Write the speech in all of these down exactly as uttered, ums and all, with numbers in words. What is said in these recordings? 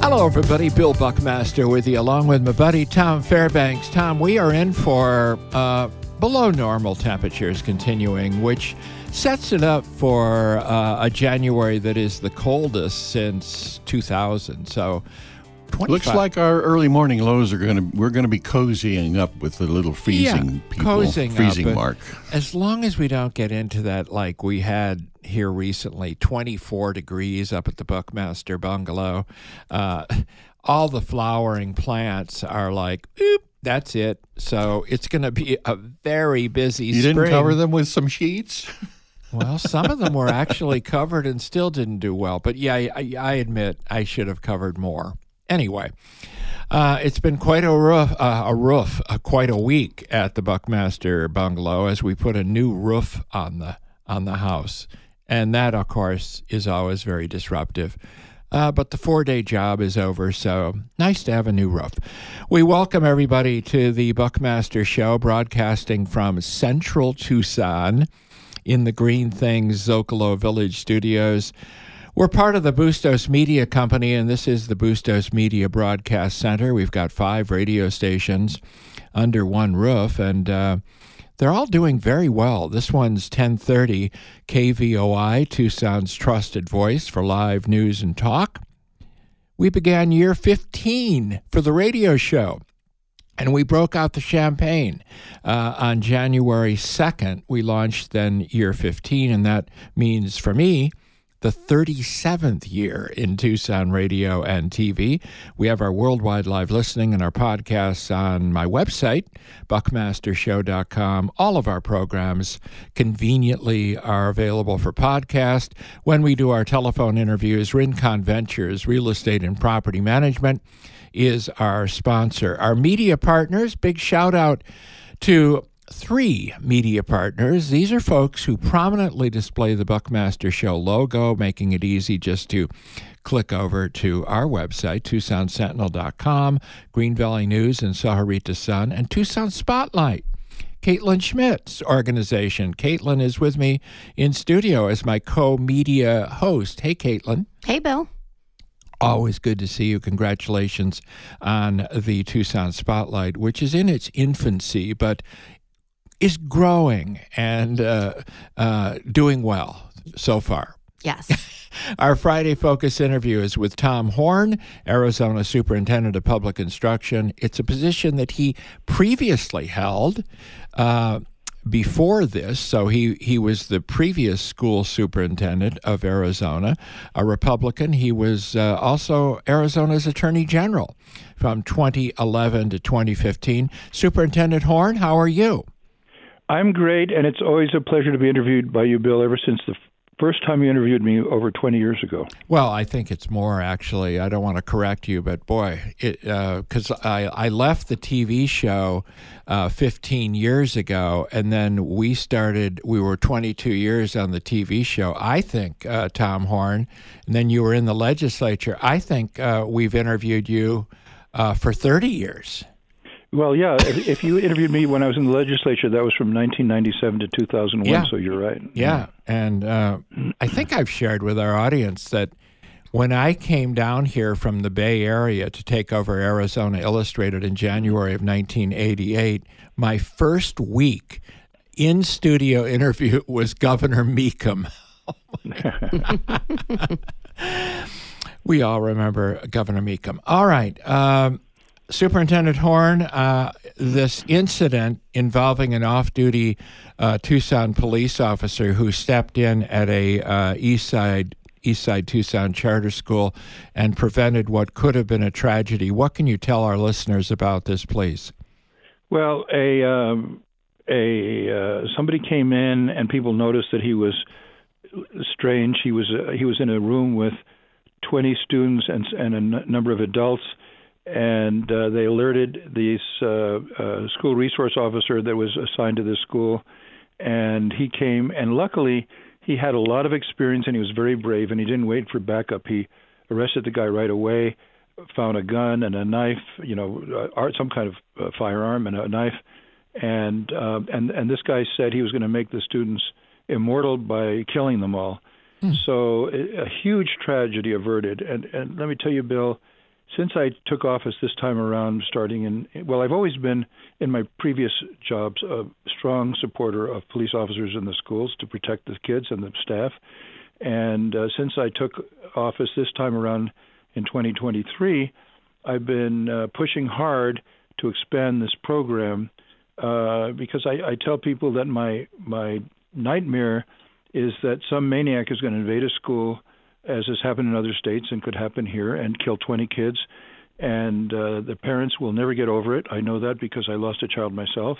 Hello, everybody. Bill Buckmaster with you, along with my buddy Tom Fairbanks. Tom, we are in for uh, below normal temperatures continuing, which sets it up for uh, a January that is the coldest since two thousand. So, looks like our early morning lows are going to, we're going to be cozying up with the little freezing yeah, people, cozying freezing up, mark. As long as we don't get into that, like we had here recently, twenty-four degrees up at the Buckmaster Bungalow. Uh, all the flowering plants are like, oop, that's it. So it's going to be a very busy you spring. You didn't cover them with some sheets? Well, some of them were actually covered and still didn't do well. But yeah, I, I admit I should have covered more. Anyway, uh, it's been quite a roof, uh, a roof, uh, quite a week at the Buckmaster Bungalow as we put a new roof on the on the house. And that, of course, is always very disruptive. Uh, but the four-day job is over, so nice to have a new roof. We welcome everybody to the Buckmaster Show, broadcasting from Central Tucson in the Green Things Zocalo Village Studios. We're part of the Bustos Media Company, and this is the Bustos Media Broadcast Center. We've got five radio stations under one roof, and uh, they're all doing very well. This one's ten thirty K V O I, Tucson's trusted voice for live news and talk. We began year fifteen for the radio show, and we broke out the champagne. Uh, on January second, we launched then year fifteen, and that means for me, the thirty-seventh year in Tucson radio and T V. We have our worldwide live listening and our podcasts on my website, buckmaster show dot com. All of our programs conveniently are available for podcast. When we do our telephone interviews, Rincon Ventures, Real Estate and Property Management, is our sponsor. Our media partners, big shout out to three media partners. These are folks who prominently display the Buckmaster Show logo, making it easy just to click over to our website, tucson sentinel dot com, Green Valley News and Sahuarita Sun, and Tucson Spotlight, Caitlin Schmidt's organization. Caitlin is with me in studio as my co-media host. Hey, Caitlin. Hey, Bill. Always good to see you. Congratulations on the Tucson Spotlight, which is in its infancy, but is growing and uh, uh, doing well so far. Yes. Our Friday Focus interview is with Tom Horn, Arizona Superintendent of Public Instruction. It's a position that he previously held uh, before this. So he, he was the previous school superintendent of Arizona, a Republican. He was uh, also Arizona's Attorney General from twenty eleven to twenty fifteen. Superintendent Horn, how are you? I'm great, and it's always a pleasure to be interviewed by you, Bill, ever since the first time you interviewed me over twenty years ago. Well, I think it's more, actually. I don't want to correct you, but boy, because uh, I, I left the T V show uh, fifteen years ago, and then we started, we were twenty-two years on the T V show, I think, uh, Tom Horn, and then you were in the legislature. I think uh, we've interviewed you uh, for thirty years. Well, yeah, if, if you interviewed me when I was in the legislature, that was from nineteen ninety-seven to two thousand one, yeah. So you're right. Yeah, and uh, I think I've shared with our audience that when I came down here from the Bay Area to take over Arizona Illustrated in January of nineteen eighty-eight, my first week in-studio interview was Governor Mecham. We all remember Governor Mecham. All right. Um, Superintendent Horn, uh, this incident involving an off-duty uh, Tucson police officer who stepped in at a uh, East Side East Side Tucson charter school and prevented what could have been a tragedy. What can you tell our listeners about this, please? Well, a um, a uh, somebody came in and people noticed that he was strange. He was uh, he was in a room with twenty students and and a n- number of adults. And uh, they alerted the uh, uh, school resource officer that was assigned to this school, and he came. And luckily, he had a lot of experience, and he was very brave, and he didn't wait for backup. He arrested the guy right away, found a gun and a knife, you know, uh, some kind of uh, firearm and a knife, and uh, and and this guy said he was going to make the students immortal by killing them all. Hmm. So a, a huge tragedy averted. And and let me tell you, Bill, since I took office this time around, starting in, well, I've always been, in my previous jobs, a strong supporter of police officers in the schools to protect the kids and the staff. And uh, since I took office this time around in twenty twenty-three, I've been uh, pushing hard to expand this program uh, because I, I tell people that my my nightmare is that some maniac is going to invade a school, as has happened in other states and could happen here, and kill twenty kids. And uh, the parents will never get over it. I know that because I lost a child myself.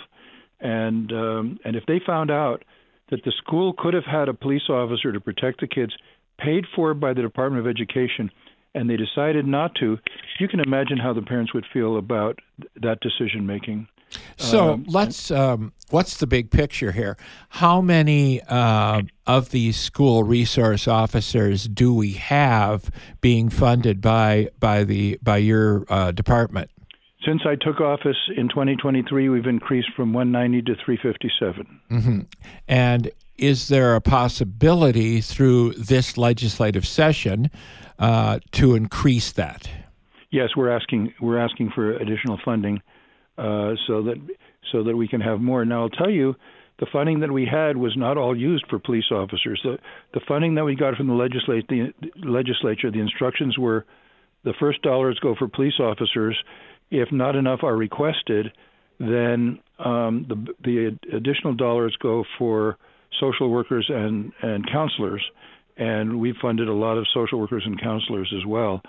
And um, and if they found out that the school could have had a police officer to protect the kids, paid for by the Department of Education, and they decided not to, you can imagine how the parents would feel about that decision making. So um, let's. Um, what's the big picture here? How many uh, of these school resource officers do we have being funded by by the by your uh, department? Since I took office in twenty twenty-three, we've increased from one ninety to three fifty-seven. Mm-hmm. And is there a possibility through this legislative session uh, to increase that? Yes, we're asking we're asking for additional funding uh, so that so that we can have more. Now, I'll tell you, the funding that we had was not all used for police officers. The the funding that we got from the legislature, the legislature, the instructions were the first dollars go for police officers. If not enough are requested, then um, the the additional dollars go for social workers and, and counselors. And we funded a lot of social workers and counselors as well.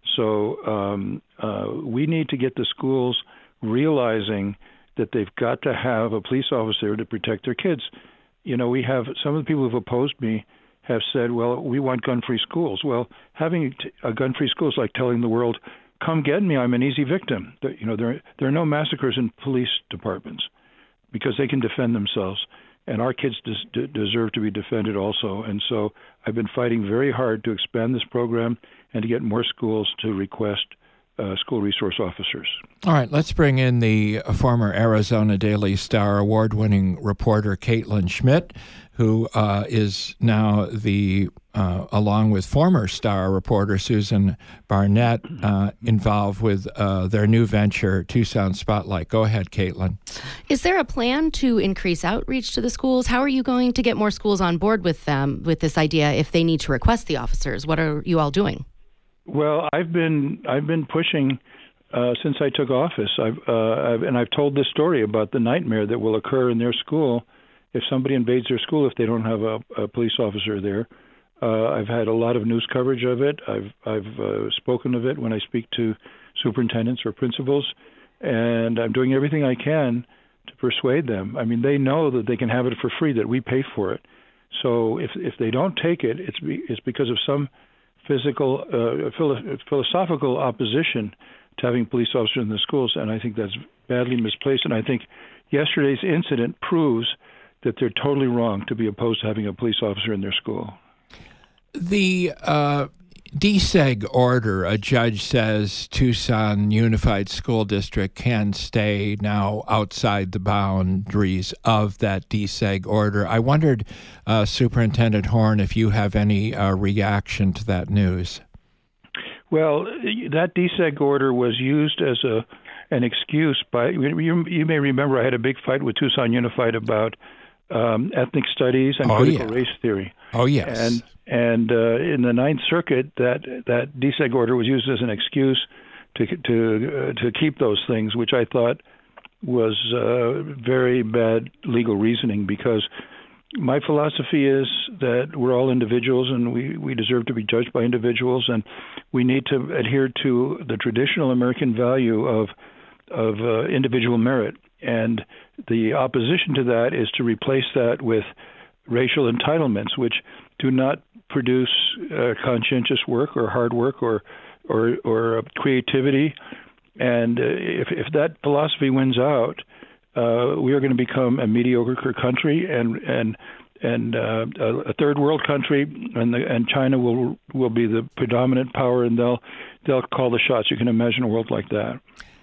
So um, uh, we need to get the schools realizing that they've got to have a police officer to protect their kids. You know, we have some of the people who've opposed me have said, well, we want gun-free schools. Well, having a gun-free school is like telling the world, come get me, I'm an easy victim. You know, there there are no massacres in police departments because they can defend themselves, and our kids des- deserve to be defended also. And so I've been fighting very hard to expand this program and to get more schools to request uh, school resource officers. All right, let's bring in the former Arizona Daily Star award-winning reporter Caitlin Schmidt, who uh, is now the, uh, along with former Star reporter Susan Barnett, uh, involved with uh, their new venture, Tucson Spotlight. Go ahead, Caitlin. Is there a plan to increase outreach to the schools? How are you going to get more schools on board with them, with this idea if they need to request the officers? What are you all doing? Well, I've been I've been pushing uh, since I took office. I've, uh, I've and I've told this story about the nightmare that will occur in their school if somebody invades their school if they don't have a, a police officer there. Uh, I've had a lot of news coverage of it. I've I've uh, spoken of it when I speak to superintendents or principals, and I'm doing everything I can to persuade them. I mean, they know that they can have it for free, that we pay for it. So if if they don't take it, it's be, it's because of some physical, uh, philo- philosophical opposition to having police officers in the schools, and I think that's badly misplaced. And I think yesterday's incident proves that they're totally wrong to be opposed to having a police officer in their school. The uh, D S E G order, a judge says Tucson Unified School District can stay now outside the boundaries of that D S E G order. I wondered, uh, Superintendent Horn, if you have any uh, reaction to that news. Well, that D S E G order was used as a an excuse by, you, you may remember I had a big fight with Tucson Unified about um, ethnic studies and oh, critical yeah. race theory. Oh, yes. And and uh, in the Ninth Circuit, that that D S E G order was used as an excuse to to uh, to keep those things, which I thought was uh, very bad legal reasoning, because my philosophy is that we're all individuals and we, we deserve to be judged by individuals, and we need to adhere to the traditional American value of of uh, individual merit. And the opposition to that is to replace that with racial entitlements, which do not produce uh, conscientious work or hard work or or, or uh, creativity. And uh, if if that philosophy wins out, uh, we are going to become a mediocre country and and and uh, a third world country, and the, and China will will be the predominant power, and they'll they'll call the shots. You can imagine a world like that.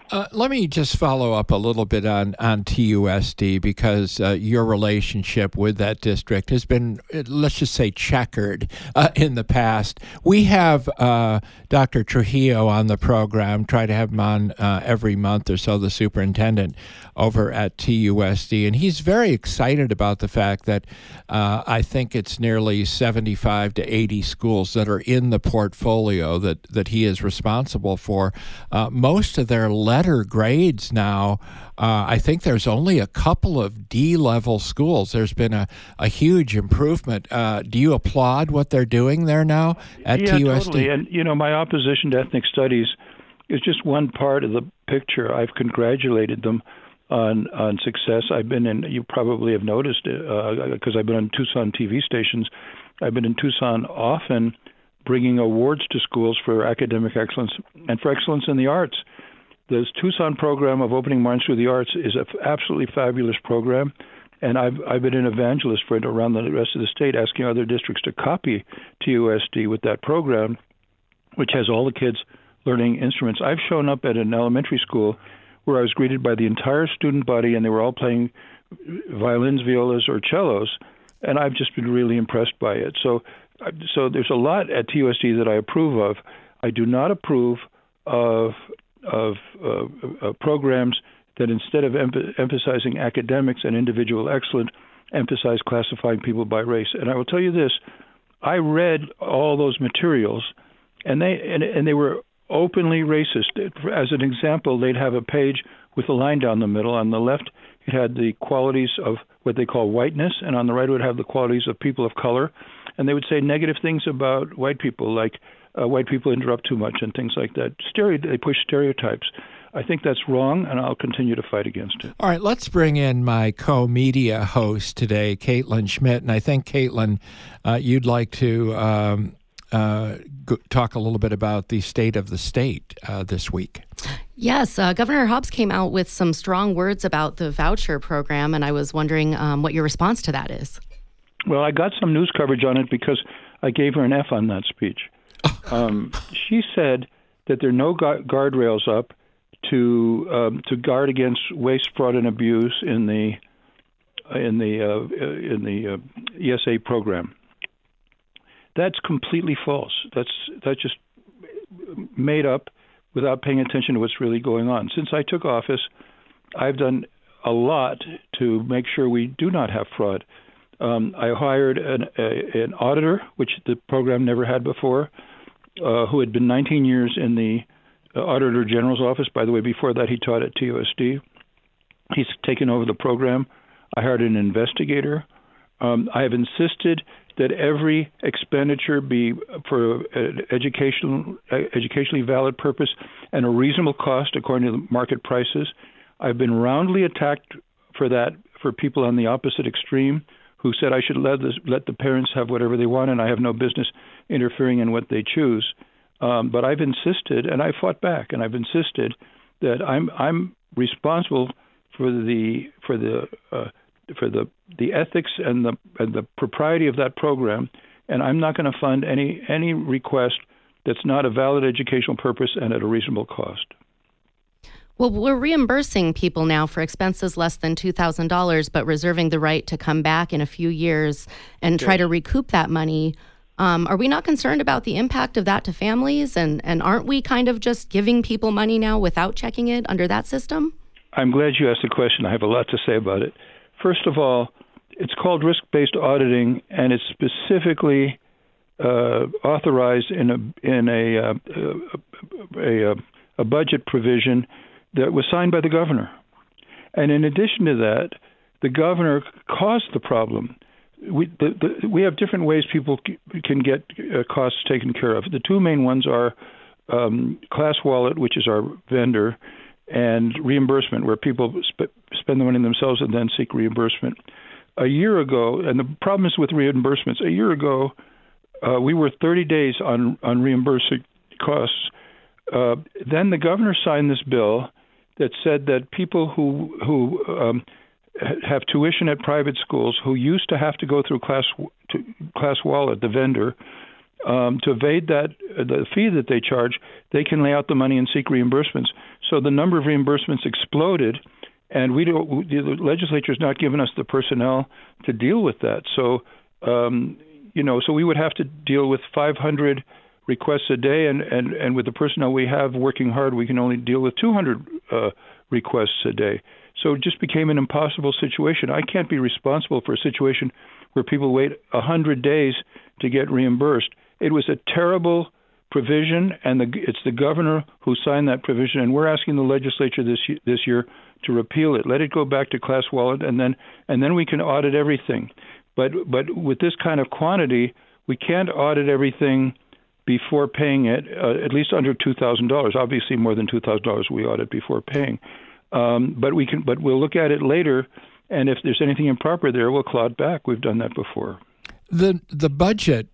Uh, let me just follow up a little bit on, on T U S D because uh, your relationship with that district has been, let's just say, checkered uh, in the past. We have uh, Doctor Trujillo on the program, try to have him on uh, every month or so, the superintendent over at T U S D, and he's very excited about the fact that uh, I think it's nearly seventy-five to eighty schools that are in the portfolio that, that he is responsible for. Uh, most of their letter grades now, uh, I think there's only a couple of D-level schools. There's been a, a huge improvement. Uh, do you applaud what they're doing there now at yeah, T U S D? Totally. And, you know, my opposition to ethnic studies is just one part of the picture. I've congratulated them on on success. I've been in, you probably have noticed, because uh, I've been on Tucson T V stations, I've been in Tucson often bringing awards to schools for academic excellence and for excellence in the arts. The Tucson program of Opening Minds Through the Arts is an absolutely fabulous program, and I've I've been an evangelist for it around the rest of the state, asking other districts to copy T U S D with that program, which has all the kids learning instruments. I've shown up at an elementary school where I was greeted by the entire student body, and they were all playing violins, violas, or cellos, and I've just been really impressed by it. So, so there's a lot at T U S D that I approve of. I do not approve of of uh, uh, programs that instead of em- emphasizing academics and individual excellence, emphasize classifying people by race. And I will tell you this, I read all those materials, and they and, and they were openly racist. As an example, they'd have a page with a line down the middle. On the left, it had the qualities of what they call whiteness, and on the right, it would have the qualities of people of color. And they would say negative things about white people, like uh, white people interrupt too much and things like that. Stereo, they push stereotypes. I think that's wrong, and I'll continue to fight against it. All right, let's bring in my co-media host today, Caitlin Schmidt. And I think, Caitlin, uh, you'd like to um, uh, go- talk a little bit about the state of the state uh, this week. Yes, uh, Governor Hobbs came out with some strong words about the voucher program, and I was wondering um, what your response to that is. Well, I got some news coverage on it because I gave her an F on that speech. Um, she said that there are no gu- guardrails up to um, to guard against waste, fraud, and abuse in the in the uh, in the uh, E S A program. That's completely false. That's that's just made up without paying attention to what's really going on. Since I took office, I've done a lot to make sure we do not have fraud. Um, I hired an, a, an auditor, which the program never had before, uh, who had been nineteen years in the uh, Auditor General's office. By the way, before that, he taught at T U S D. He's taken over the program. I hired an investigator. Um, I have insisted that every expenditure be for an educational, educationally valid purpose and a reasonable cost according to the market prices. I've been roundly attacked for that for people on the opposite extreme who said I should let, this, let the parents have whatever they want and I have no business interfering in what they choose. Um, but I've insisted, and I fought back, and I've insisted that I'm I'm responsible for the for the uh, for the the ethics and the and the propriety of that program, and I'm not going to fund any any request that's not a valid educational purpose and at a reasonable cost. Well, we're reimbursing people now for expenses less than two thousand dollars, but reserving the right to come back in a few years and try to recoup that money. Um, are we not concerned about the impact of that to families? And, and aren't we kind of just giving people money now without checking it under that system? I'm glad you asked the question. I have a lot to say about it. First of all, it's called risk-based auditing, and it's specifically uh, authorized in a in a uh, a, a a budget provision that was signed by the governor. And in addition to that, the governor caused the problem. We the, the, we have different ways people c- can get uh, costs taken care of. The two main ones are um, Class Wallet, which is our vendor, and reimbursement, where people sp- spend the money themselves and then seek reimbursement. A year ago, and the problem is with reimbursements, a year ago, uh, we were thirty days on, on reimbursing costs. Uh, then the governor signed this bill that said that people who who um, have tuition at private schools who used to have to go through Class to Class Wallet, the vendor, um, to evade that uh, the fee that they charge, they can lay out the money and seek reimbursements. So the number of reimbursements exploded, and we don't. The legislature's not given us the personnel to deal with that. So, um, you know, so we would have to deal with five hundred requests a day, and, and, and with the personnel we have working hard, we can only deal with two hundred uh, requests a day. So it just became an impossible situation. I can't be responsible for a situation where people wait one hundred days to get reimbursed. It was a terrible provision, and the, it's the governor who signed that provision, and we're asking the legislature this this year to repeal it. Let it go back to Class Wallet, and then and then we can audit everything. But but with this kind of quantity, we can't audit everything before paying it, uh, at least under two thousand dollars. Obviously, more than two thousand dollars we audit before paying. Um, but we can, but we'll look at it later, and if there's anything improper there, we'll claw it back. We've done that before. The the budget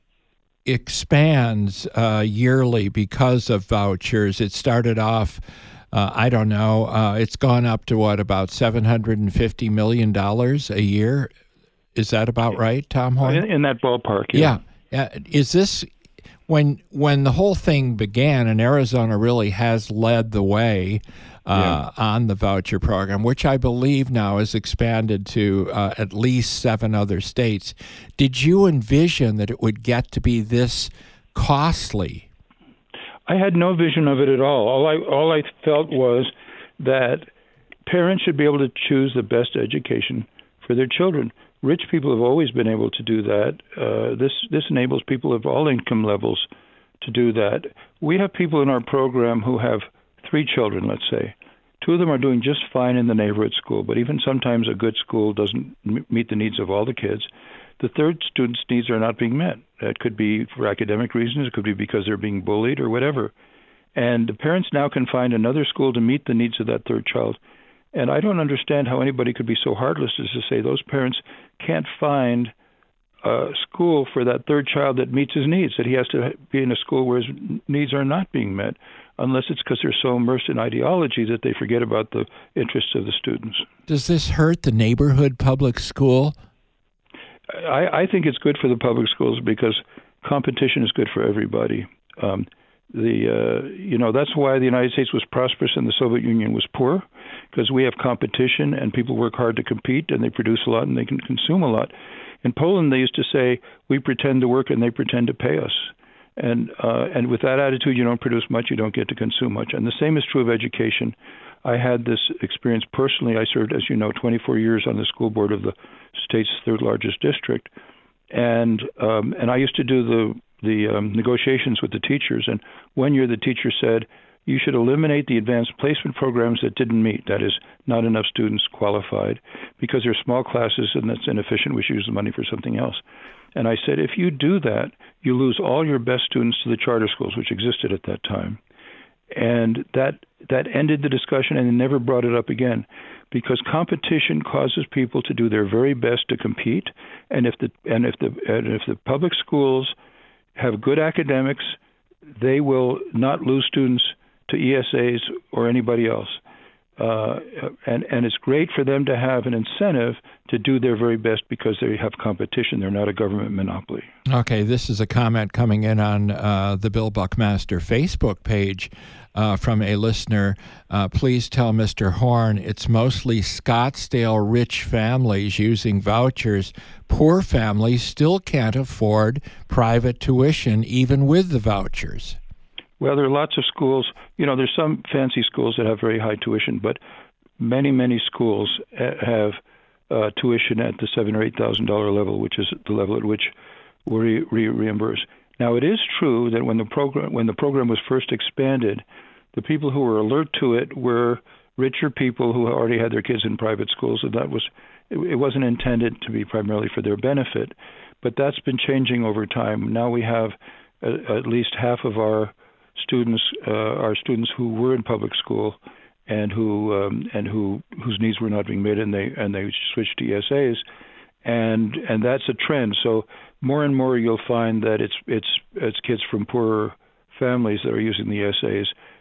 expands uh, yearly because of vouchers. It started off, uh, I don't know, uh, it's gone up to what, about seven hundred fifty million dollars a year? Is that about right, Tom Horn? In, in that ballpark, yeah. Yeah. Uh, is this, when when the whole thing began, and Arizona really has led the way uh, yeah. on the voucher program, which I believe now is expanded to uh, at least seven other states, did you envision that it would get to be this costly? I had no vision of it at all. All I all I felt was that parents should be able to choose the best education for their children. Rich people have always been able to do that. Uh, this this enables people of all income levels to do that. We have people in our program who have three children, let's say. Two of them are doing just fine in the neighborhood school, but even sometimes a good school doesn't m- meet the needs of all the kids. The third student's needs are not being met. That could be for academic reasons. It could be because they're being bullied or whatever. And the parents now can find another school to meet the needs of that third child. And I don't understand how anybody could be so heartless as to say those parents can't find a school for that third child that meets his needs, that he has to be in a school where his needs are not being met, unless it's because they're so immersed in ideology that they forget about the interests of the students. Does this hurt the neighborhood public school? I, I think it's good for the public schools because competition is good for everybody. Um, the uh, you know that's why the United States was prosperous and the Soviet Union was poor, because we have competition and people work hard to compete and they produce a lot and they can consume a lot. In Poland, they used to say, we pretend to work and they pretend to pay us. And uh, and with that attitude, you don't produce much, you don't get to consume much. And the same is true of education. I had this experience personally. I served, as you know, twenty-four years on the school board of the state's third largest district. And um, and I used to do the, the um, negotiations with the teachers. And one year the teacher said, you should eliminate the advanced placement programs that didn't meet. That is, not enough students qualified, because they're small classes and that's inefficient. We should use the money for something else. And I said, if you do that, you lose all your best students to the charter schools, which existed at that time. And that that ended the discussion, and they never brought it up again, because competition causes people to do their very best to compete. And if the and if the and if the public schools have good academics, they will not lose students to E S As or anybody else. Uh, and, and it's great for them to have an incentive to do their very best because they have competition. They're not a government monopoly. Okay, this is a comment coming in on uh, the Bill Buckmaster Facebook page uh, from a listener. Uh, please tell Mister Horn it's mostly Scottsdale rich families using vouchers. Poor families still can't afford private tuition even with the vouchers. Well, there are lots of schools. You know, there's some fancy schools that have very high tuition, but many, many schools have uh, tuition at the seven or eight thousand dollar level, which is the level at which we re- reimburse. Now, it is true that when the program when the program was first expanded, the people who were alert to it were richer people who already had their kids in private schools, and that was it, it wasn't intended to be primarily for their benefit. But that's been changing over time. Now we have uh, at least half of our students uh, are students who were in public school and who um, and who whose needs were not being met, and they and they switched to E S As, and and that's a trend. So more and more you'll find that it's it's it's kids from poorer families that are using the E S As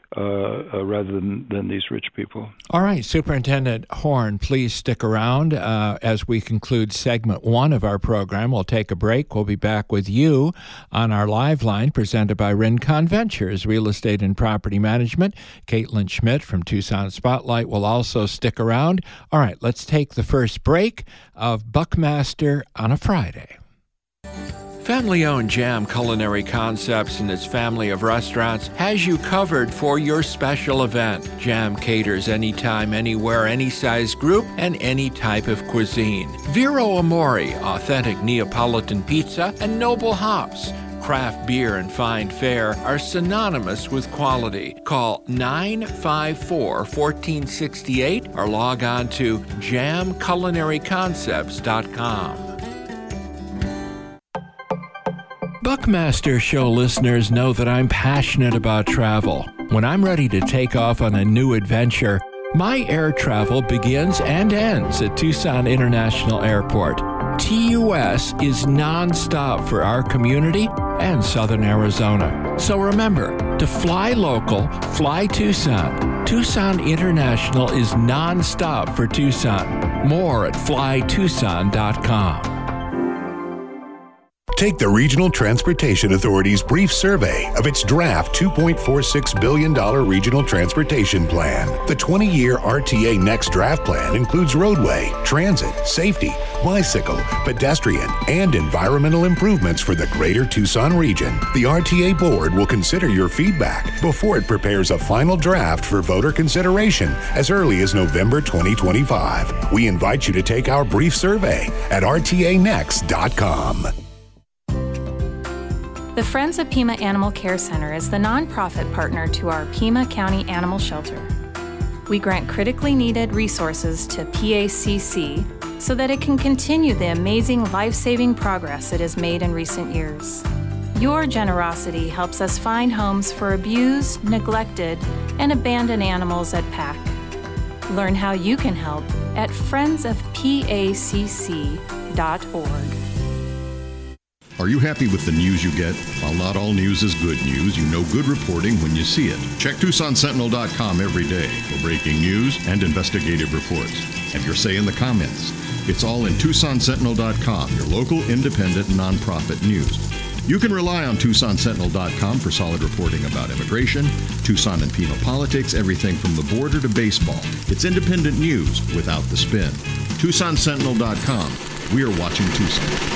uh, uh, rather than, than these rich people. All right, Superintendent Horn, please stick around uh, as we conclude segment one of our program. We'll take a break. We'll be back with you on our live line presented by Rincon Ventures, Real Estate and Property Management. Caitlin Schmidt from Tucson Spotlight will also stick around. All right, let's take the first break of Buckmaster on a Friday. Family-owned Jam Culinary Concepts and its family of restaurants has you covered for your special event. Jam caters anytime, anywhere, any size group, and any type of cuisine. Vero Amore, authentic Neapolitan pizza, and Noble Hops. Craft beer and fine fare are synonymous with quality. Call nine five four, one four six eight or log on to jam culinary concepts dot com. Buckmaster Show listeners know that I'm passionate about travel. When I'm ready to take off on a new adventure, my air travel begins and ends at Tucson International Airport. T U S is nonstop for our community and Southern Arizona. So remember, to fly local, fly Tucson. Tucson International is nonstop for Tucson. More at fly tucson dot com. Take the Regional Transportation Authority's brief survey of its draft two point four six billion dollars Regional Transportation Plan. The twenty-year R T A Next Draft Plan includes roadway, transit, safety, bicycle, pedestrian, and environmental improvements for the greater Tucson region. The R T A Board will consider your feedback before it prepares a final draft for voter consideration as early as November twenty twenty-five. We invite you to take our brief survey at r t a next dot com. The Friends of Pima Animal Care Center is the nonprofit partner to our Pima County Animal Shelter. We grant critically needed resources to P A C C so that it can continue the amazing life-saving progress it has made in recent years. Your generosity helps us find homes for abused, neglected, and abandoned animals at P A C. Learn how you can help at friends of p a c c dot org. Are you happy with the news you get? While not all news is good news, you know good reporting when you see it. Check Tucson Sentinel dot com every day for breaking news and investigative reports. Have your say in the comments. It's all in Tucson Sentinel dot com, your local independent nonprofit news. You can rely on Tucson Sentinel dot com for solid reporting about immigration, Tucson and Pima politics, everything from the border to baseball. It's independent news without the spin. Tucson Sentinel dot com. We're watching Tucson.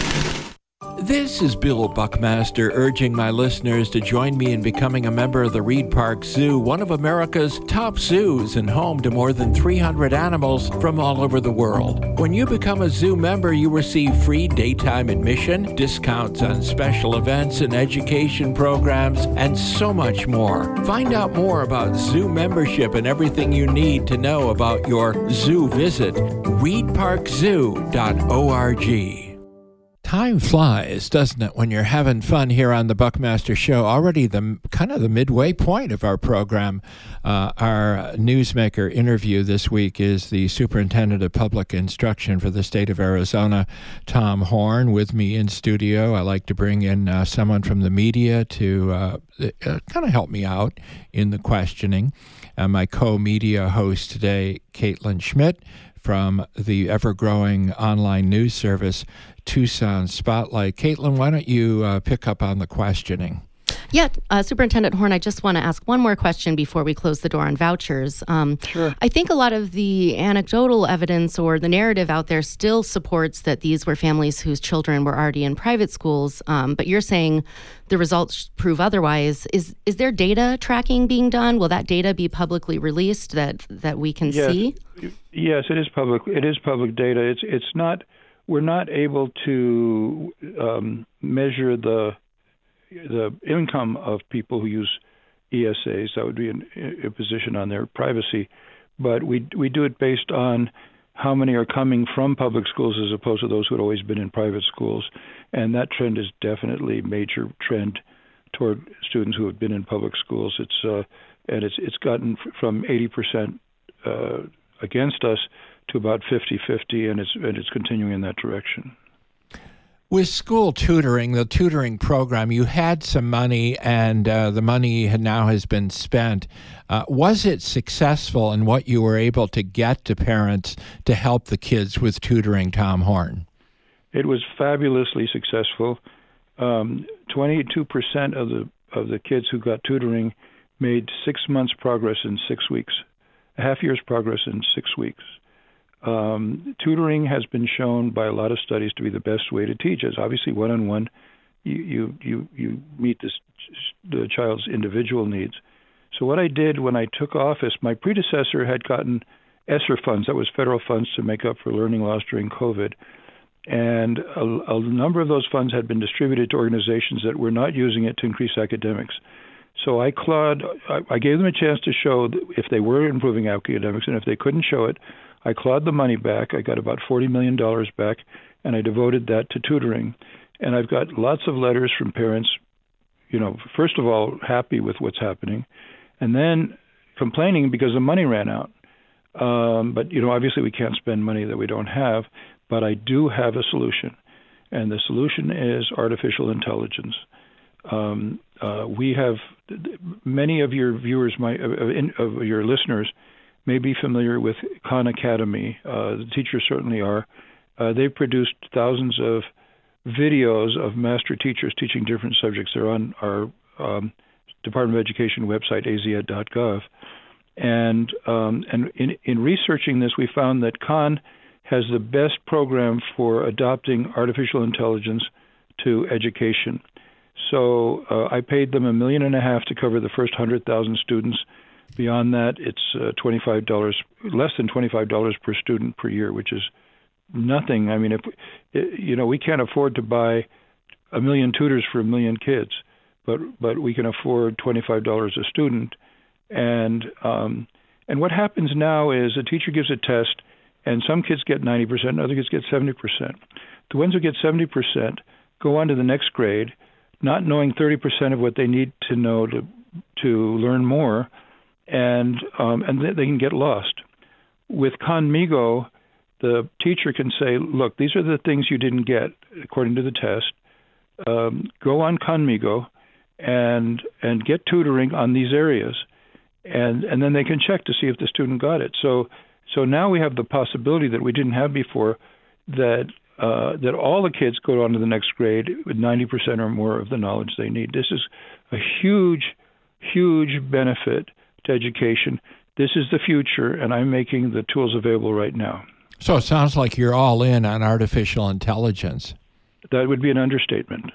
This is Bill Buckmaster urging my listeners to join me in becoming a member of the Reed Park Zoo, one of America's top zoos and home to more than three hundred animals from all over the world. When you become a zoo member, you receive free daytime admission, discounts on special events and education programs, and so much more. Find out more about zoo membership and everything you need to know about your zoo visit. reed park zoo dot org. Time flies, doesn't it, when you're having fun here on the Buckmaster Show. Already the kind of the midway point of our program. Uh, our newsmaker interview this week is the Superintendent of Public Instruction for the state of Arizona, Tom Horn, with me in studio. I like to bring in uh, someone from the media to uh, uh, kind of help me out in the questioning. Uh, my co-media host today, Caitlin Schmidt, from the ever-growing online news service Tucson Spotlight. Caitlin, why don't you uh, pick up on the questioning? Yeah, uh, Superintendent Horn, I just want to ask one more question before we close the door on vouchers. Um, Sure. I think a lot of the anecdotal evidence or the narrative out there still supports that these were families whose children were already in private schools, um, but you're saying the results prove otherwise. Is is there data tracking being done? Will that data be publicly released that, that we can Yes. see? Yes, it is public. It is public data. It's it's not. We're not able to um, measure the the income of people who use E S As. That would be an, a position on their privacy, but we we do it based on how many are coming from public schools as opposed to those who had always been in private schools, and that trend is definitely a major trend toward students who have been in public schools. It's uh, and it's it's gotten from eighty percent uh, against us to about fifty-fifty, and it's and it's continuing in that direction. With school tutoring, the tutoring program, you had some money, and uh, the money had now has been spent. Uh, was it successful in what you were able to get to parents to help the kids with tutoring, Tom Horn? It was fabulously successful. Um, twenty-two percent of the of the kids who got tutoring made six months progress in six weeks, a half year's progress in six weeks. Um, tutoring has been shown by a lot of studies to be the best way to teach. As obviously one-on-one, you you you, you meet this, the child's individual needs. So what I did when I took office, my predecessor had gotten ESSER funds, that was federal funds to make up for learning loss during COVID. And a, a number of those funds had been distributed to organizations that were not using it to increase academics. So I clawed, I, I gave them a chance to show if they were improving academics, and if they couldn't show it, I clawed the money back. I got about forty million dollars back, and I devoted that to tutoring. And I've got lots of letters from parents, you know, first of all, happy with what's happening, and then complaining because the money ran out. Um, but, you know, obviously we can't spend money that we don't have, but I do have a solution. And the solution is artificial intelligence. Um, uh, we have, many of your viewers, my, of, of your listeners, may be familiar with Khan Academy. Uh, the teachers certainly are. Uh, they've produced thousands of videos of master teachers teaching different subjects. They're on our um, Department of Education website, a z ed dot gov. And um, and in, in researching this, we found that Khan has the best program for adopting artificial intelligence to education. So uh, I paid them a million and a half to cover the first one hundred thousand students. Beyond that, it's uh, twenty-five dollars, less than twenty-five dollars per student per year, which is nothing. I mean, if you know, we can't afford to buy a million tutors for a million kids, but but we can afford twenty-five dollars a student. And um, and what happens now is a teacher gives a test, and some kids get ninety percent, and other kids get seventy percent. The ones who get seventy percent go on to the next grade, not knowing thirty percent of what they need to know to to learn more. And um, and they can get lost. With Khanmigo, the teacher can say, look, these are the things you didn't get according to the test. Um, go on Khanmigo and and get tutoring on these areas. And and then they can check to see if the student got it. So so now we have the possibility that we didn't have before, that uh, that all the kids go on to the next grade with ninety percent or more of the knowledge they need. This is a huge, huge benefit to education. This is the future, and I'm making the tools available right now. So it sounds like you're all in on artificial intelligence. That would be an understatement.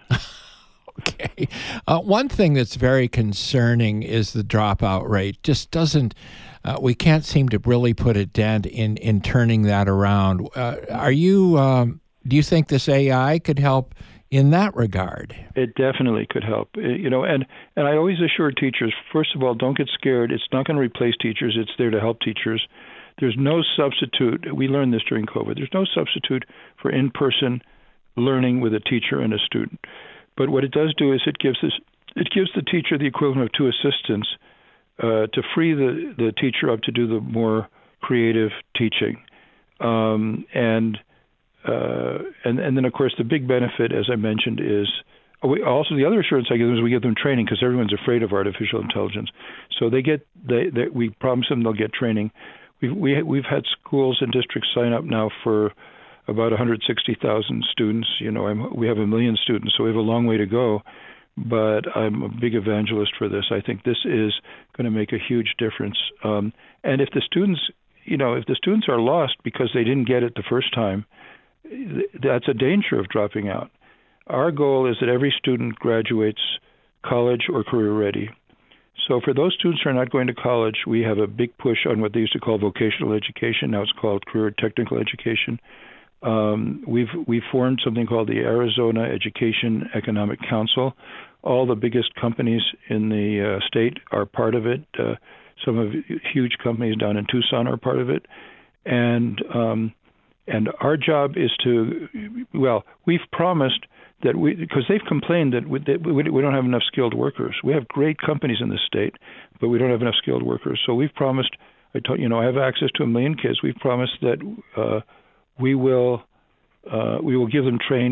Okay. Uh, one thing that's very concerning is the dropout rate. Just doesn't, uh, we can't seem to really put a dent in, in turning that around. Uh, are you, um, do you think this A I could help in that regard? It definitely could help. You know, and, and I always assure teachers, first of all, don't get scared. It's not going to replace teachers. It's there to help teachers. There's no substitute. We learned this during COVID. There's no substitute for in-person learning with a teacher and a student. But what it does do is it gives this, it gives the teacher the equivalent of two assistants uh, to free the, the teacher up to do the more creative teaching. Um, and Uh, and, and then, of course, the big benefit, as I mentioned, is we, also the other assurance I give them is we give them training, because everyone's afraid of artificial intelligence. So they get they, they we promise them they'll get training. We've we, we've had schools and districts sign up now for about one hundred sixty thousand students. You know, I'm, we have a million students, so we have a long way to go. But I'm a big evangelist for this. I think this is going to make a huge difference. Um, and if the students, you know, if the students are lost because they didn't get it the first time, that's a danger of dropping out. Our goal is that every student graduates college or career ready. So for those students who are not going to college, we have a big push on what they used to call vocational education. Now it's called career technical education. Um, we've we formed something called the Arizona Education Economic Council. All the biggest companies in the uh, state are part of it. Uh, some of huge companies down in Tucson are part of it. And um, And our job is to, well, we've promised that we, because they've complained that we, that we don't have enough skilled workers. We have great companies in the state, but we don't have enough skilled workers. So we've promised, I told you know, I have access to a million kids. We've promised that uh, we will uh, we will give them trained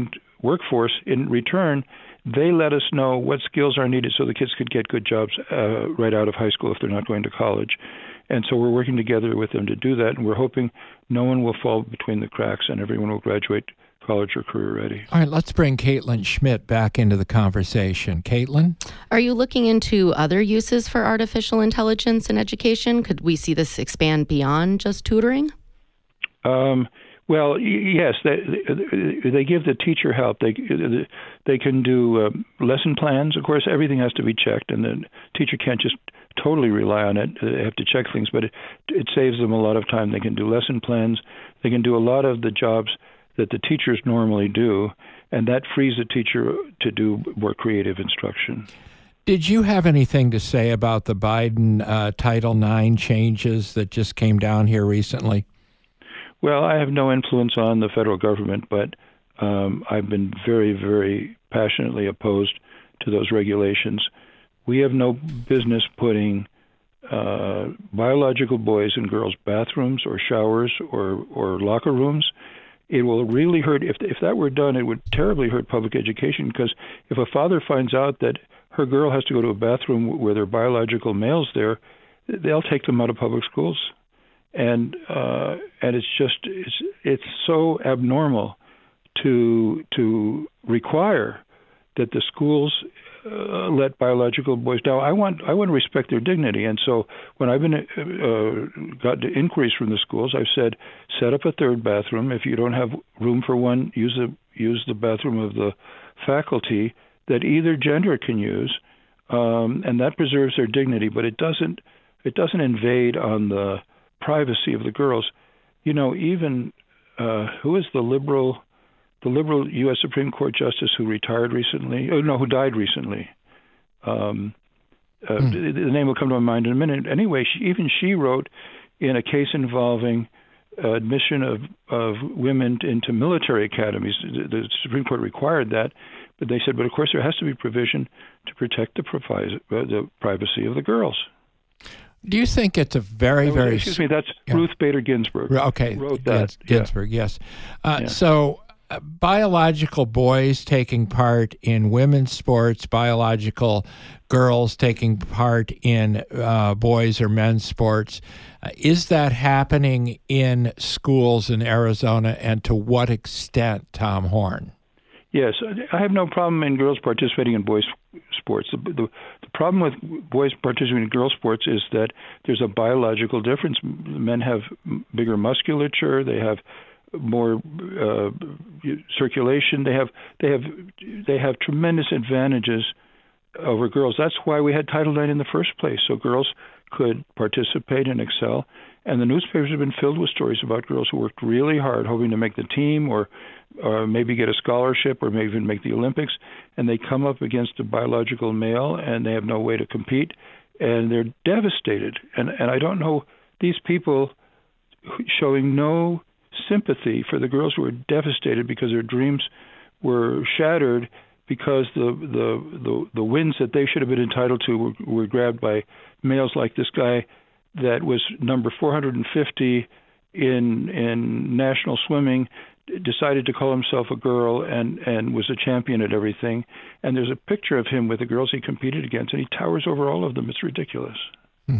workforce. In return, they let us know what skills are needed so the kids could get good jobs uh, right out of high school if they're not going to college. And so we're working together with them to do that, and we're hoping no one will fall between the cracks and everyone will graduate college or career ready. All right, let's bring Caitlin Schmidt back into the conversation. Caitlin? Are you looking into other uses for artificial intelligence in education? Could we see this expand beyond just tutoring? Um, well, yes, they, they give the teacher help. They they can do um, lesson plans. Of course, everything has to be checked, and the teacher can't just totally rely on it. They have to check things, but it, it saves them a lot of time. They can do lesson plans. They can do a lot of the jobs that the teachers normally do, and that frees the teacher to do more creative instruction. Did you have anything to say about the Biden uh, Title nine changes that just came down here recently? Well, I have no influence on the federal government, but um, I've been very, very passionately opposed to those regulations. We have no business putting uh, biological boys in girls' bathrooms or showers or, or locker rooms. It will really hurt. If if that were done, it would terribly hurt public education, because if a father finds out that her girl has to go to a bathroom where there are biological males there, they'll take them out of public schools. And uh, and it's just it's it's so abnormal to to require that the schools uh, let biological boys. Now I want I want to respect their dignity, and so when I've been uh, got to inquiries from the schools, I've said set up a third bathroom. If you don't have room for one, use the use the bathroom of the faculty that either gender can use, um, and that preserves their dignity. But it doesn't it doesn't invade on the privacy of the girls. You know, even uh, who is the liberal, the liberal U S Supreme Court justice who retired recently? Oh no, who died recently. Um, uh, mm. the, the name will come to my mind in a minute. Anyway, she, even she wrote in a case involving uh, admission of of women into military academies. The, the Supreme Court required that, but they said, but of course there has to be provision to protect the, privacy, uh, the privacy of the girls. Do you think it's a very, oh, very... Excuse me, that's yeah. Ruth Bader Ginsburg. Okay, wrote that. Ginsburg, yeah. yes. Uh, yeah. So uh, biological boys taking part in women's sports, biological girls taking part in uh, boys or men's sports, uh, is that happening in schools in Arizona, and to what extent, Tom Horn? Yes, I have no problem in girls participating in boys' sports. The, the, the problem with boys participating in girls' sports is that there's a biological difference. Men have bigger musculature. They have more uh, circulation. They have they have they have tremendous advantages over girls. That's why we had Title nine in the first place, so girls could participate and excel. And the newspapers have been filled with stories about girls who worked really hard, hoping to make the team or or maybe get a scholarship or maybe even make the Olympics, and they come up against a biological male and they have no way to compete, and they're devastated. And and I don't know, these people showing no sympathy for the girls who are devastated because their dreams were shattered because the the the, the wins that they should have been entitled to were, were grabbed by males like this guy that was number four hundred fifty in in national swimming, decided to call himself a girl and, and was a champion at everything. And there's a picture of him with the girls he competed against, and he towers over all of them. It's ridiculous. Hmm.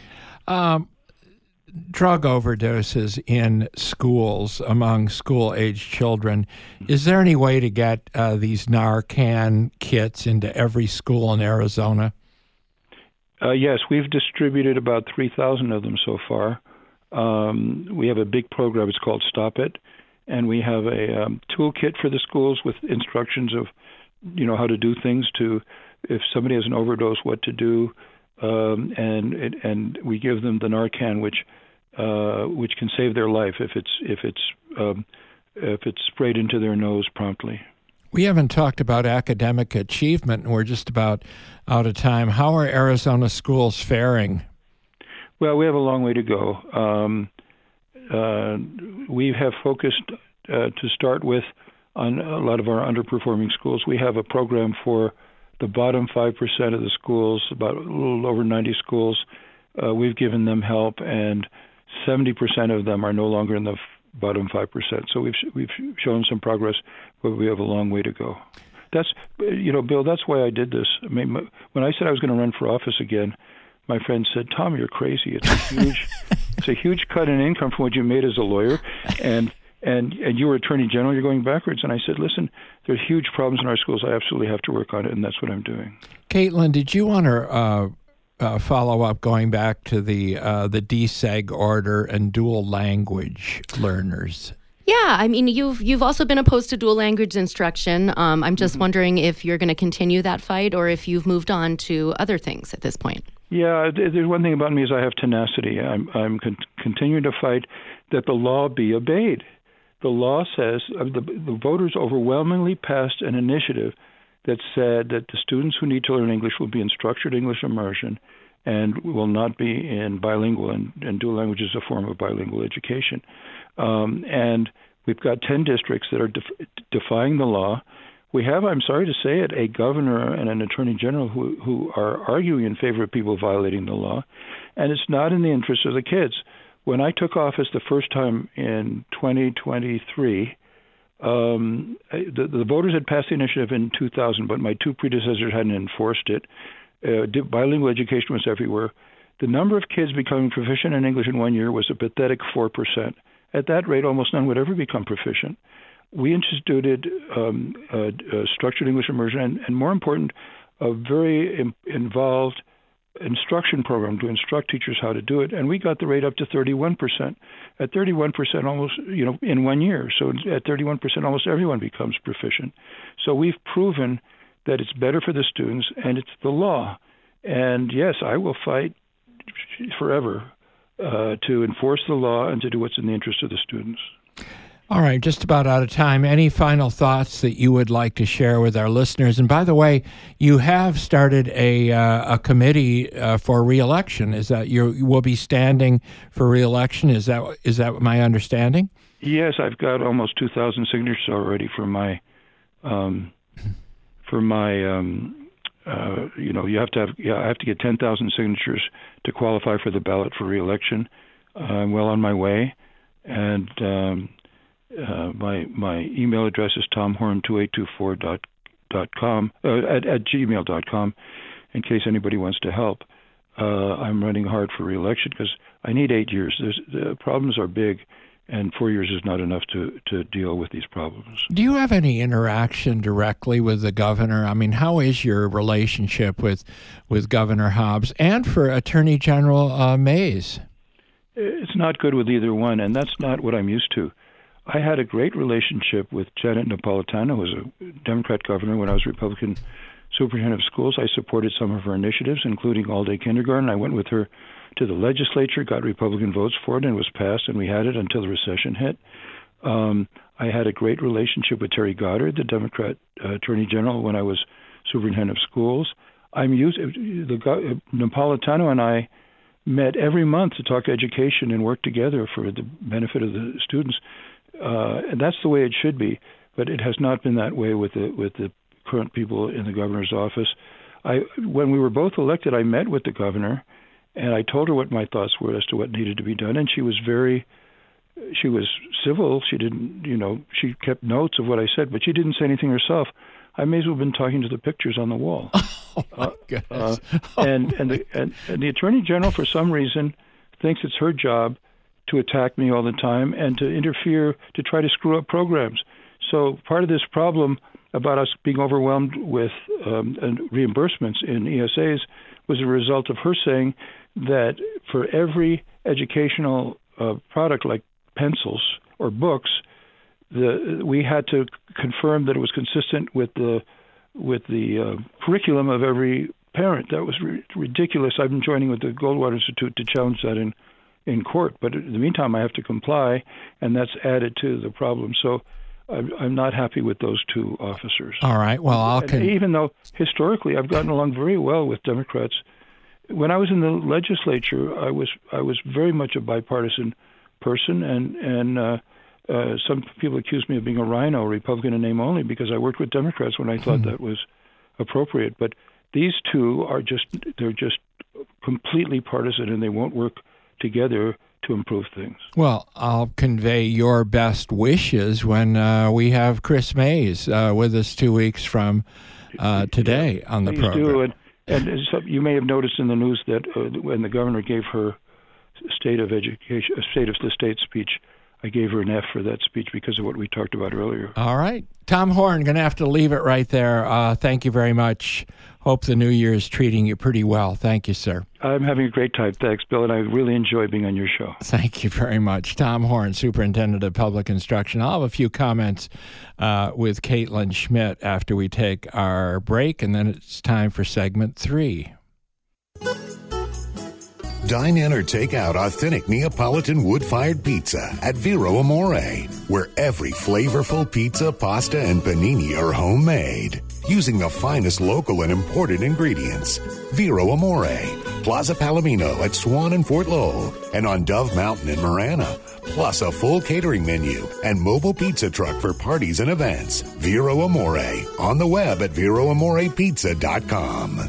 Um, drug overdoses in schools among school-age children. Is there any way to get uh, these Narcan kits into every school in Arizona? Uh, yes, we've distributed about three thousand of them so far. Um, we have a big program. It's called Stop It. And we have a um, toolkit for the schools with instructions of, you know, how to do things to, if somebody has an overdose, what to do. Um, and it, and we give them the Narcan, which uh, which can save their life if it's if it's um, if it's sprayed into their nose promptly. We haven't talked about academic achievement, and we're just about out of time. How are Arizona schools faring? Well, we have a long way to go. Um, uh, we have focused uh, to start with on a lot of our underperforming schools. We have a program for the bottom five percent of the schools, about a little over ninety schools. Uh, we've given them help, and seventy percent of them are no longer in the bottom five percent. So we've we've shown some progress, but we have a long way to go. That's, you know, Bill, that's why I did this. I mean, my, when I said I was going to run for office again, my friend said, "Tom, you're crazy. It's a huge, it's a huge cut in income from what you made as a lawyer, and and and you were Attorney General. You're going backwards." And I said, "Listen, there's huge problems in our schools. I absolutely have to work on it, and that's what I'm doing." Caitlin, did you want to uh, uh, follow up, going back to the uh, the D S E G order and dual language learners? Yeah, I mean, you've you've also been opposed to dual language instruction. Um, I'm just mm-hmm. wondering if you're going to continue that fight, or if you've moved on to other things at this point. Yeah, there's one thing about me is I have tenacity. I'm I'm con- continuing to fight that the law be obeyed. The law says uh, the, the voters overwhelmingly passed an initiative that said that the students who need to learn English will be in structured English immersion and will not be in bilingual, and, and dual language is a form of bilingual education. Um, and we've got ten districts that are def- defying the law. We have, I'm sorry to say it, a governor and an attorney general who, who are arguing in favor of people violating the law, and it's not in the interest of the kids. When I took office the first time in twenty twenty-three, um, the, the voters had passed the initiative in two thousand, but my two predecessors hadn't enforced it. Uh, bilingual education was everywhere. The number of kids becoming proficient in English in one year was a pathetic four percent. At that rate, almost none would ever become proficient. We instituted um, uh, uh, structured English immersion, and, and more important, a very im- involved instruction program to instruct teachers how to do it, and we got the rate up to thirty-one percent. At thirty-one percent, almost, you know, in one year. So at thirty-one percent, almost everyone becomes proficient. So we've proven that it's better for the students, and it's the law. And yes, I will fight forever uh, to enforce the law and to do what's in the interest of the students. All right, just about out of time. Any final thoughts that you would like to share with our listeners? And by the way, you have started a uh, a committee uh, for re-election. Is that you you will be standing for re-election? Is that is that my understanding? Yes, I've got almost two thousand signatures already for my um, for my um, uh, you know you have to have yeah I have to get ten thousand signatures to qualify for the ballot for re-election. Uh, I'm well on my way, and. Um, Uh, my my email address is tom horn two eight two four dot com uh, at at gmail dot com. In case anybody wants to help, uh, I'm running hard for re-election because I need eight years. There's, the problems are big, and four years is not enough to to deal with these problems. Do you have any interaction directly with the governor? I mean, how is your relationship with with Governor Hobbs and for Attorney General uh, Mays? It's not good with either one, and that's not what I'm used to. I had a great relationship with Janet Napolitano, who was a Democrat governor when I was Republican superintendent of schools. I supported some of her initiatives, including all-day kindergarten. I went with her to the legislature, got Republican votes for it, and it was passed, and we had it until the recession hit. Um, I had a great relationship with Terry Goddard, the Democrat uh, Attorney General, when I was superintendent of schools. I'm used, the uh, Napolitano and I met every month to talk education and work together for the benefit of the students. Uh, and that's the way it should be, but it has not been that way with the with the current people in the governor's office. I, when we were both elected, I met with the governor, and I told her what my thoughts were as to what needed to be done, and she was very, she was civil. She didn't, you know, she kept notes of what I said, but she didn't say anything herself. I may as well have been talking to the pictures on the wall. Oh my goodness! Uh, uh, and and the, and, and the Attorney General, for some reason, thinks it's her job to attack me all the time and to interfere, to try to screw up programs. So part of this problem about us being overwhelmed with um, reimbursements in E S As was a result of her saying that for every educational uh, product like pencils or books, the we had to confirm that it was consistent with the with the uh, curriculum of every parent. That was r- ridiculous. I've been joining with the Goldwater Institute to challenge that in in court, but in the meantime, I have to comply, and that's added to the problem. So I'm, I'm not happy with those two officers. All right. Well, I'll con- even though historically I've gotten along very well with Democrats. When I was in the legislature, I was I was very much a bipartisan person, and and uh, uh, some people accuse me of being a rhino, a Republican in name only, because I worked with Democrats when I thought hmm. that was appropriate. But these two are just they're just completely partisan, and they won't work together to improve things. Well, I'll convey your best wishes when uh, we have Chris Mays uh, with us two weeks from uh, today on the Please program. do. And, and so you may have noticed in the news that uh, when the governor gave her state of education, state of the state speech, I gave her an F for that speech because of what we talked about earlier. All right. Tom Horn, going to have to leave it right there. Uh, thank you very much. Hope the new year is treating you pretty well. Thank you, sir. I'm having a great time. Thanks, Bill, and I really enjoy being on your show. Thank you very much. Tom Horn, Superintendent of Public Instruction. I'll have a few comments uh, with Caitlin Schmidt after we take our break, and then it's time for segment three. Dine in or take out authentic Neapolitan wood-fired pizza at Vero Amore, where every flavorful pizza, pasta, and panini are homemade, using the finest local and imported ingredients. Vero Amore, Plaza Palomino at Swan and Fort Lowell, and on Dove Mountain in Marana, plus a full catering menu and mobile pizza truck for parties and events. Vero Amore, on the web at vero amore pizza dot com.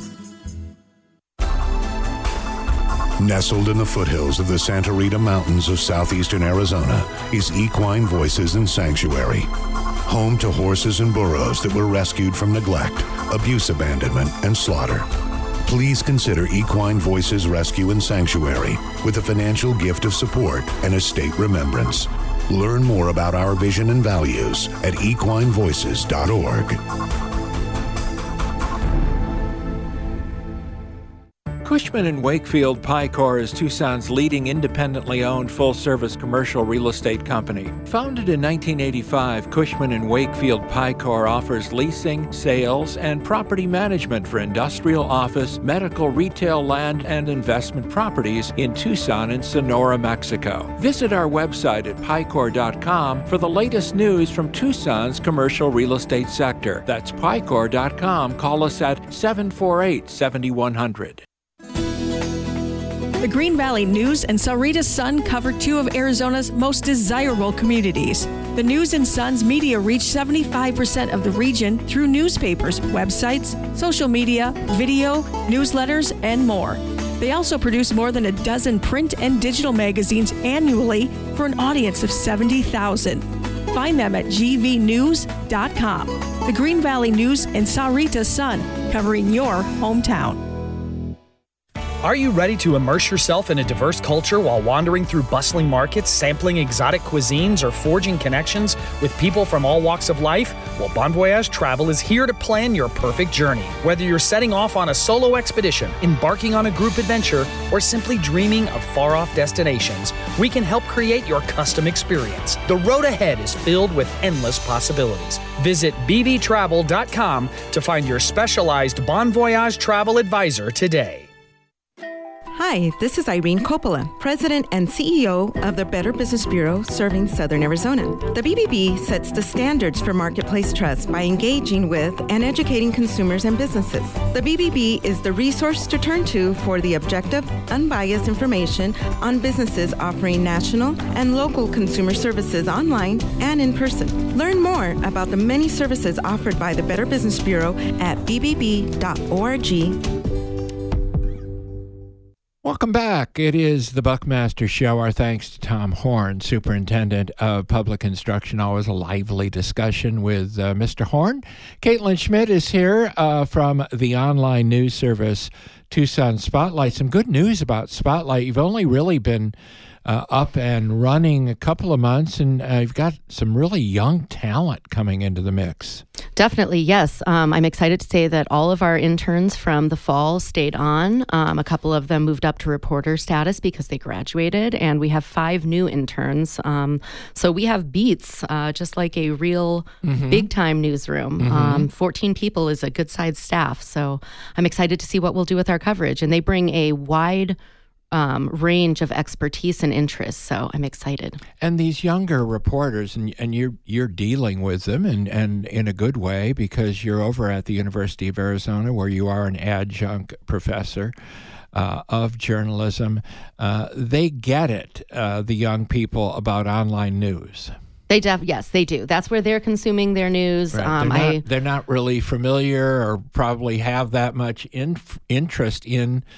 Nestled in the foothills of the Santa Rita Mountains of southeastern Arizona is Equine Voices and Sanctuary. Home to horses and burros that were rescued from neglect, abuse, abandonment, and slaughter. Please consider Equine Voices Rescue and Sanctuary with a financial gift of support and estate remembrance. Learn more about our vision and values at equine voices dot org. Cushman and Wakefield Picor is Tucson's leading independently owned full-service commercial real estate company. Founded in nineteen eighty-five, Cushman and Wakefield Picor offers leasing, sales, and property management for industrial, office, medical, retail, land, and investment properties in Tucson and Sonora, Mexico. Visit our website at picor dot com for the latest news from Tucson's commercial real estate sector. That's picor dot com. Call us at seven four eight, seven one zero zero. The Green Valley News and Sahuarita Sun cover two of Arizona's most desirable communities. The News and Sun's media reach seventy-five percent of the region through newspapers, websites, social media, video, newsletters, and more. They also produce more than a dozen print and digital magazines annually for an audience of seventy thousand. Find them at g v news dot com. The Green Valley News and Sahuarita Sun, covering your hometown. Are you ready to immerse yourself in a diverse culture while wandering through bustling markets, sampling exotic cuisines, or forging connections with people from all walks of life? Well, Bon Voyage Travel is here to plan your perfect journey. Whether you're setting off on a solo expedition, embarking on a group adventure, or simply dreaming of far-off destinations, we can help create your custom experience. The road ahead is filled with endless possibilities. Visit b v travel dot com to find your specialized Bon Voyage travel advisor today. Hi, this is Irene Coppola, President and C E O of the Better Business Bureau serving Southern Arizona. The B B B sets the standards for marketplace trust by engaging with and educating consumers and businesses. The B B B is the resource to turn to for the objective, unbiased information on businesses offering national and local consumer services online and in person. Learn more about the many services offered by the Better Business Bureau at b b b dot org. Welcome back. It is the Buckmaster Show. Our thanks to Tom Horn, Superintendent of Public Instruction. Always a lively discussion with uh, Mister Horn. Caitlin Schmidt is here uh, from the online news service Tucson Spotlight. Some good news about Spotlight. You've only really been uh, up and running a couple of months, and uh, you've got some really young talent coming into the mix. Definitely, yes. Um, I'm excited to say that all of our interns from the fall stayed on. Um, a couple of them moved up to reporter status because they graduated, and we have five new interns. Um, so we have beats, uh, just like a real mm-hmm. big-time newsroom. Mm-hmm. Um, fourteen people is a good-sized staff, so I'm excited to see what we'll do with our coverage. And they bring a wide Um, range of expertise and interests, so I'm excited. And these younger reporters, and, and you're you're dealing with them, and, and in a good way, because you're over at the University of Arizona, where you are an adjunct professor uh, of journalism. Uh, they get it, uh, the young people, about online news. They def- yes, they do. That's where they're consuming their news. Right. Um, they're, not, I, they're not really familiar or probably have that much in, interest in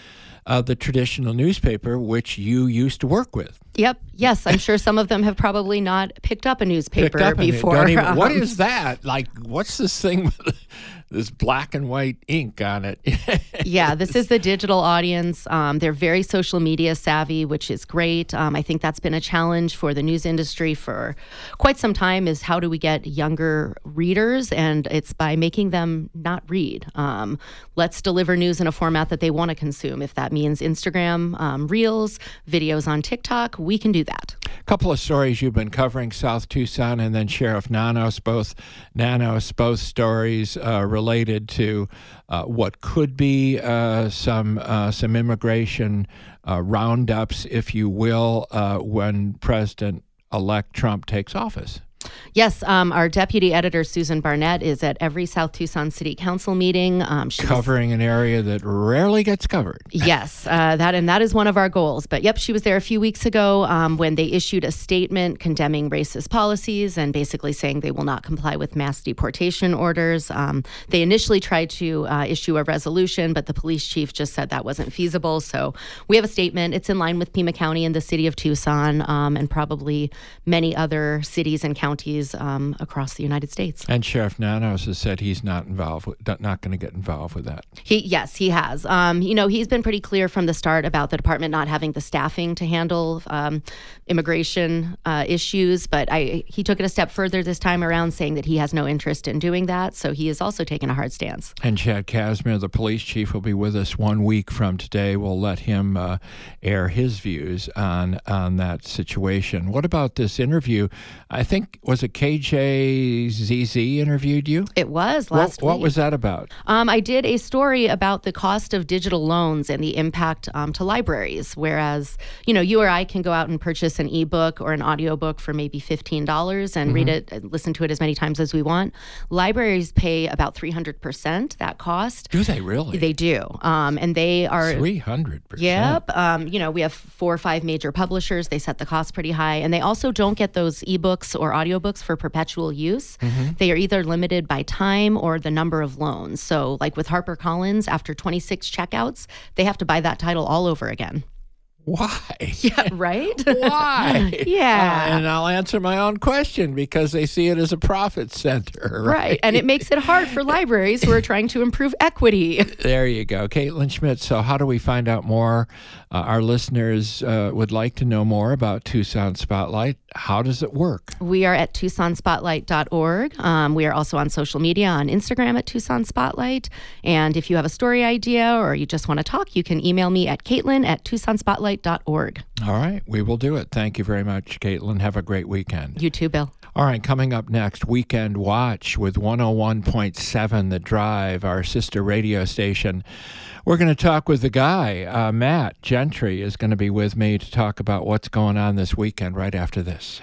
uh, the traditional newspaper, which you used to work with. Yep. Yes, I'm sure some of them have probably not picked up a newspaper Picked up before. Don't even, um, what is that? Like, what's this thing with this black and white ink on it? Yeah, this is the digital audience. Um, they're very social media savvy, which is great. Um, I think that's been a challenge for the news industry for quite some time, is how do we get younger readers? And it's by making them not read. Um, let's deliver news in a format that they want to consume. If that means Instagram, um, Reels, videos on TikTok, we can do that. A couple of stories you've been covering, South Tucson and then Sheriff Nanos, both Nanos, both stories uh, related to uh, what could be uh, some uh, some immigration uh, roundups, if you will, uh, when President-elect Trump takes office. Yes, um, our deputy editor, Susan Barnett, is at every South Tucson City Council meeting. Um, she Covering was, an area that rarely gets covered. Yes, uh, that and that is one of our goals. But yep, she was there a few weeks ago um, when they issued a statement condemning racist policies and basically saying they will not comply with mass deportation orders. Um, they initially tried to uh, issue a resolution, but the police chief just said that wasn't feasible. So we have a statement. It's in line with Pima County and the city of Tucson um, and probably many other cities and counties Um, across the United States. And Sheriff Nanos has said he's not involved, with, not going to get involved with that. He, yes, he has. Um, you know, he's been pretty clear from the start about the department not having the staffing to handle um, immigration uh, issues, but I, he took it a step further this time around, saying that he has no interest in doing that, so he has also taken a hard stance. And Chad Casimir, the police chief, will be with us one week from today. We'll let him uh, air his views on, on that situation. What about this interview? I think, was it K J Z Z interviewed you? It was last what, what week. What was that about? Um, I did a story about the cost of digital loans and the impact um, to libraries, whereas, you know, you or I can go out and purchase an ebook or an audiobook for maybe fifteen dollars and mm-hmm. read it and listen to it as many times as we want. Libraries pay about three hundred percent that cost. Do they really? They do. Um, and they are... three hundred percent? Yep. Um, you know, we have four or five major publishers. They set the cost pretty high. And they also don't get those ebooks or audiobooks for perpetual use. Mm-hmm. They are either limited by time or the number of loans. So like with HarperCollins, after twenty-six checkouts, they have to buy that title all over again. Why? Yeah, right? Why? Yeah. Uh, and I'll answer my own question, because they see it as a profit center. Right. Right. And it makes it hard for libraries who are trying to improve equity. There you go. Caitlin Schmidt, so how do we find out more? Uh, our listeners uh, would like to know more about Tucson Spotlight. How does it work? We are at tucson spotlight dot org. Um, we are also on social media, on Instagram at Tucson Spotlight. And if you have a story idea or you just want to talk, you can email me at Caitlin at tucson spotlight dot org. All right. We will do it. Thank you very much, Caitlin. Have a great weekend. You too, Bill. All right. Coming up next, Weekend Watch with one oh one point seven The Drive, our sister radio station. We're going to talk with the guy. Uh, Matt Gentry is going to be with me to talk about what's going on this weekend right after this.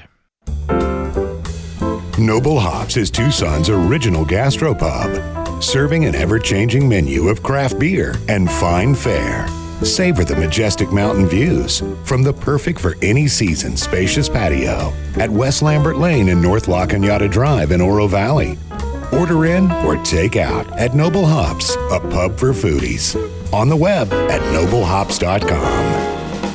Noble Hops is Tucson's original gastropub, serving an ever-changing menu of craft beer and fine fare. Savor the majestic mountain views from the perfect for any season spacious patio at West Lambert Lane and North La Cañada Drive in Oro Valley. Order in or take out at Noble Hops, a pub for foodies. On the web at noble hops dot com.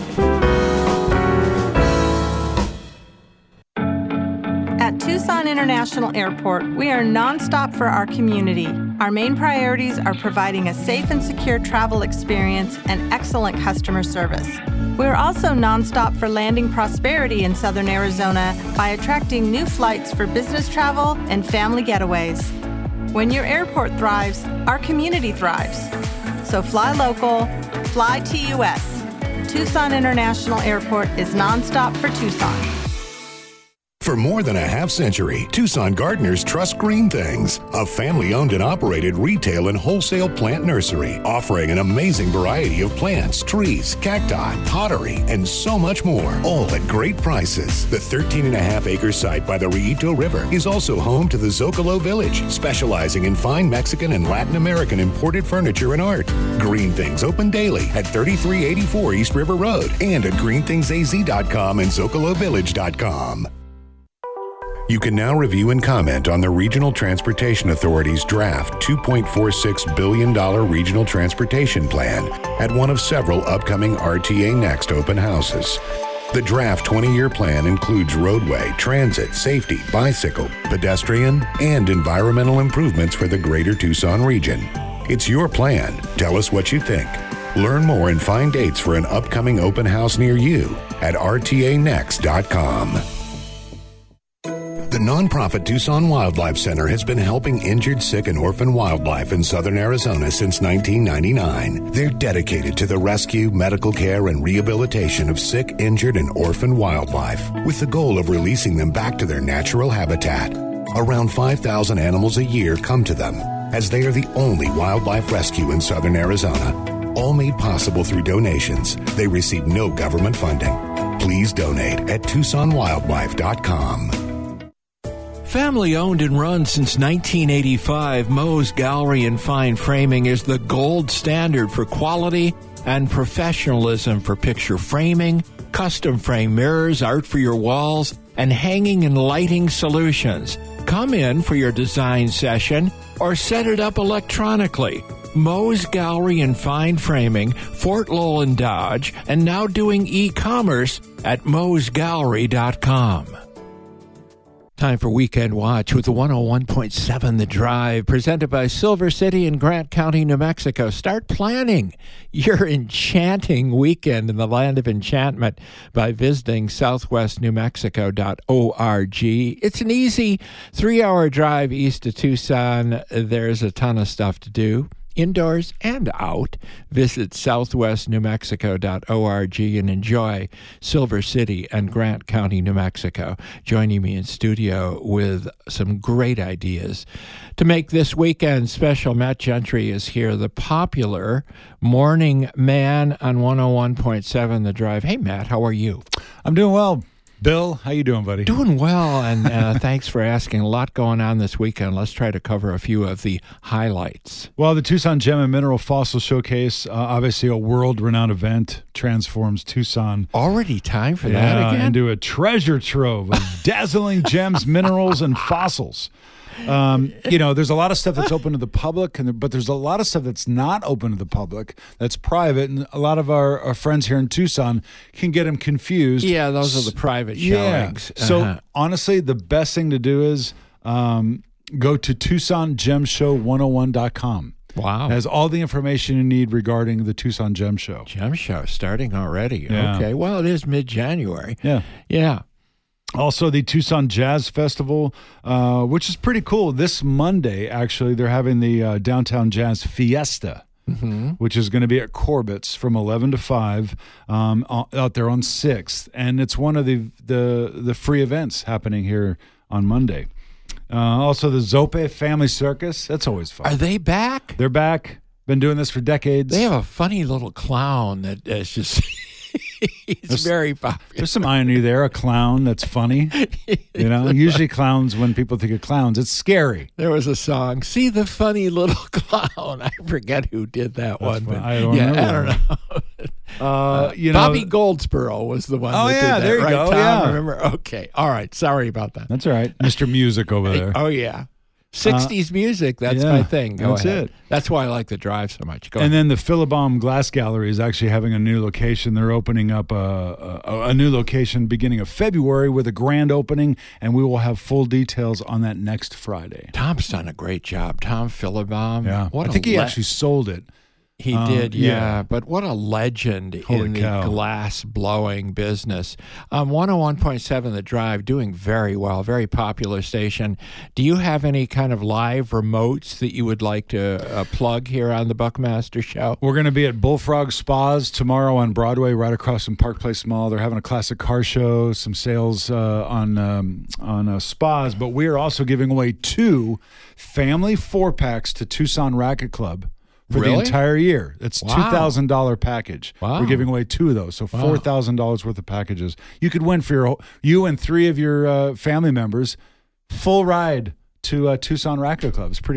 At Tucson International Airport, we are nonstop for our community. Our main priorities are providing a safe and secure travel experience and excellent customer service. We are also nonstop for landing prosperity in Southern Arizona by attracting new flights for business travel and family getaways. When your airport thrives, our community thrives. So fly local, fly T U S. Tucson International Airport is nonstop for Tucson. For more than a half century, Tucson gardeners trust Green Things, a family-owned and operated retail and wholesale plant nursery, offering an amazing variety of plants, trees, cacti, pottery, and so much more, all at great prices. The thirteen and a half acre site by the Rillito River is also home to the Zocalo Village, specializing in fine Mexican and Latin American imported furniture and art. Green Things open daily at thirty-three eighty-four East River Road and at green things a z dot com and zocalo village dot com. You can now review and comment on the Regional Transportation Authority's draft two point four six billion dollars Regional Transportation Plan at one of several upcoming R T A Next open houses. The draft twenty-year plan includes roadway, transit, safety, bicycle, pedestrian, and environmental improvements for the greater Tucson region. It's your plan. Tell us what you think. Learn more and find dates for an upcoming open house near you at R T A next dot com. The nonprofit Tucson Wildlife Center has been helping injured, sick, and orphan wildlife in southern Arizona since nineteen ninety-nine. They're dedicated to the rescue, medical care, and rehabilitation of sick, injured, and orphan wildlife, with the goal of releasing them back to their natural habitat. Around five thousand animals a year come to them, as they are the only wildlife rescue in southern Arizona. All made possible through donations. They receive no government funding. Please donate at Tucson Wildlife dot com. Family owned and run since nineteen eighty-five, Moe's Gallery and Fine Framing is the gold standard for quality and professionalism for picture framing, custom frame mirrors, art for your walls, and hanging and lighting solutions. Come in for your design session or set it up electronically. Moe's Gallery and Fine Framing, Fort Lowell and Dodge, and now doing e-commerce at Moes Gallery dot com. Time for Weekend Watch with the one oh one point seven The Drive, presented by Silver City in Grant County, New Mexico. Start planning your enchanting weekend in the land of enchantment by visiting southwest new mexico dot org. It's an easy three-hour drive east of Tucson. There's a ton of stuff to do, indoors and out. Visit southwest new mexico dot org and enjoy Silver City and Grant County, New Mexico. Joining me in studio with some great ideas to make this weekend special, Matt Gentry is here, the popular morning man on one oh one point seven The Drive. Hey, Matt, how are you? I'm doing well. Bill, how you doing, buddy? Doing well, and uh, thanks for asking. A lot going on this weekend. Let's try to cover a few of the highlights. Well, the Tucson Gem and Mineral Fossil Showcase, uh, obviously a world-renowned event, transforms Tucson. Already time for yeah, that again? Into a treasure trove of dazzling gems, minerals, and fossils. Um, you know, there's a lot of stuff that's open to the public, and but there's a lot of stuff that's not open to the public, that's private, and a lot of our, our friends here in Tucson can get them confused. Yeah, those are the private showings. Yeah. So Uh-huh. honestly, the best thing to do is um, go to Tucson Gem Show one oh one dot com. Wow. It has all the information you need regarding the Tucson Gem Show. Gem Show starting already. Yeah. Okay. Well, it is mid-January. Yeah. Yeah. Also, the Tucson Jazz Festival, uh, which is pretty cool. This Monday, actually, they're having the uh, Downtown Jazz Fiesta, mm-hmm. which is going to be at Corbett's from eleven to five um, out there on sixth. And it's one of the, the, the free events happening here on Monday. Uh, also, the Zope Family Circus. That's always fun. Are they back? They're back. Been doing this for decades. They have a funny little clown that is just... He's there's, very popular. There's some irony there. A clown that's funny. You know, usually clowns, when people think of clowns, it's scary. There was a song, "See the Funny Little Clown." I forget who did that That's one. But I don't yeah, know. I don't know. Uh, you Bobby know, Goldsboro was the one Oh, that yeah, did that, there you right, go, Tom? yeah. Remember? Okay. All right. Sorry about that. That's all right. Mister Music over there. Oh, yeah. sixties uh, music, that's yeah, my thing. Go that's ahead. it. That's why I like the drive so much. Go and ahead. then the Philibom Glass Gallery is actually having a new location. They're opening up a, a, a new location beginning of February with a grand opening, and we will have full details on that next Friday. Tom's done a great job. Tom Philibom. Yeah. What I think a he le- actually sold it. He Um, did, yeah. yeah. But what a legend Holy in the cow. glass-blowing business. Um, one oh one point seven The Drive, doing very well, very popular station. Do you have any kind of live remotes that you would like to uh, plug here on the Buckmaster Show? We're going to be at Bullfrog Spas tomorrow on Broadway, right across from Park Place Mall. They're having a classic car show, some sales uh, on um, on uh, spas, but we are also giving away two family four-packs to Tucson Racket Club for Really? the entire year. It's a Wow. two thousand dollars package. Wow. We're giving away two of those, so Wow. four thousand dollars worth of packages. You could win for your you and three of your uh, family members full ride to uh, Tucson Racket Club. It's pretty cool.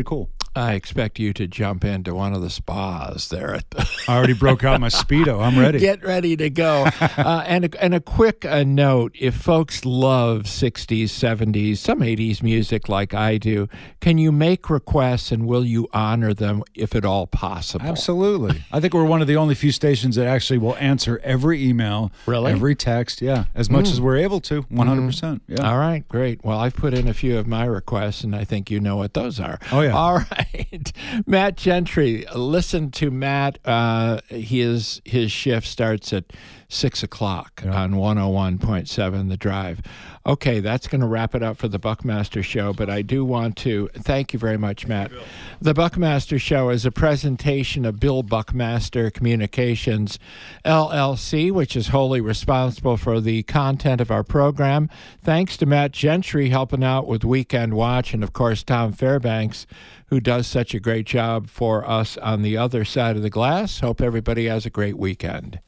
I expect you to jump into one of the spas there. At the I already broke out my Speedo. I'm ready. Get ready to go. uh, and, a, and a quick uh, note, if folks love sixties, seventies, some eighties music like I do, can you make requests and will you honor them if at all possible? Absolutely. I think we're one of the only few stations that actually will answer every email, really? every text, yeah, as much mm. as we're able to, one hundred percent. Mm. Yeah. All right, great. Well, I've put in a few of my requests, and I think you know what those are. Oh, yeah. All right. Matt Gentry, listen to Matt. Uh, his his shift starts at six o'clock yeah. on one oh one point seven The Drive. Okay, that's going to wrap it up for the Buckmaster Show, but I do want to thank you very much, Matt. The Buckmaster Show is a presentation of Bill Buckmaster Communications, L L C, which is wholly responsible for the content of our program. Thanks to Matt Gentry helping out with Weekend Watch, and, of course, Tom Fairbanks, who does such a great job for us on the other side of the glass. Hope everybody has a great weekend.